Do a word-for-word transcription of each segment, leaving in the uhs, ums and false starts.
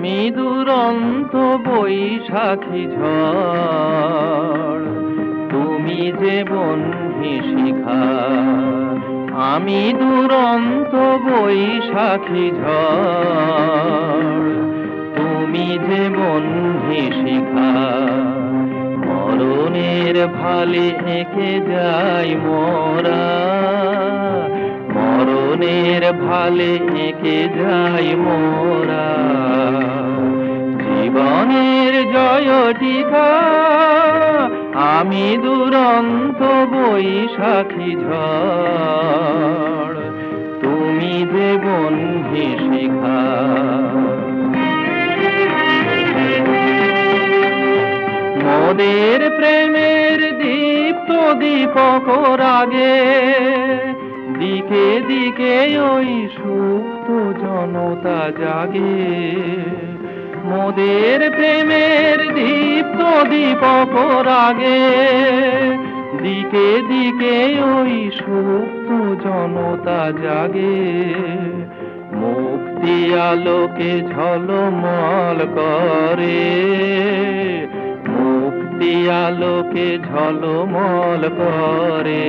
আমি দুরন্ত বৈশাখী ঝড়, তুমি যে বহ্নি শিখা। আমি দুরন্ত বৈশাখী ঝড়, তুমি যে বহ্নি শিখা। মরণের ভালে এঁকে যাই মোরা, মরণের ভালে এঁকে যাই মোরা। জীবনের জয় টিকা, আমি দুরন্ত বৈশাখী ঝড়, তুমি যে বহ্নি শিখা। মোদের প্রেমের দীপ্ত দীপক রাগে, দিকে দিকে ওই সুপ্ত জনতা জাগে। মোদের প্রেমের দীপ্ত দীপক রাগে, দিকে দিকে ওই সুপ্ত জনতা জাগে। মুক্তি আলোকে ঝলমল করে, মুক্তি আলোকে ঝলমল করে।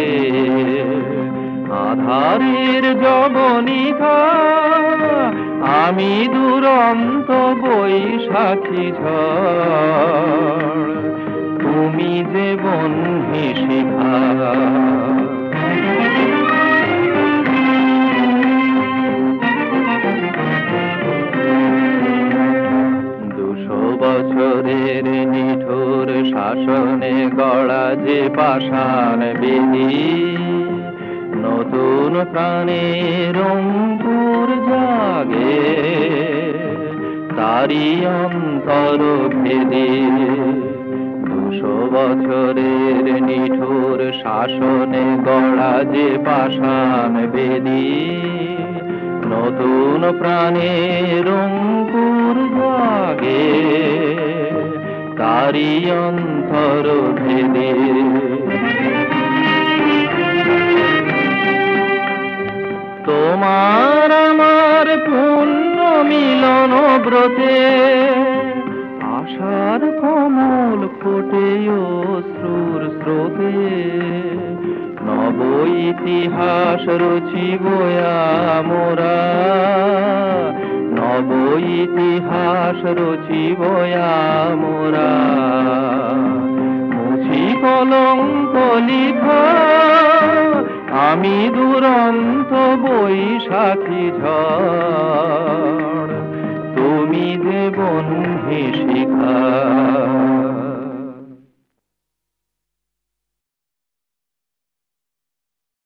আধারের জবনিকা, আমি দুরন্ত বৈশাখী ঝড়, তুমি যে বহ্নি শিখা। দুশো বছরের নিঠুর শাসনে গড়া যে পাষাণ বেদি, নতুন প্রাণের অঙ্কুর জাগে তারি অন্তর ভেদে। দুশো বছরের নিঠুর শাসনে গড়া যে পাষাণ বেদি, নতুন প্রাণের অঙ্কুর জাগে তারি অন্তর ভেদে। তোমার আমার পুণ্য মিলন ব্রতে, আশার কমল ফোটে অশ্রুর স্রোতে। নব ইতিহাস রচিব মোরা, নব ইতিহাস রচিব মোরা। মুছি কলঙ্ক লিখা, আমি দুরন্ত বৈশাখী ঝড়,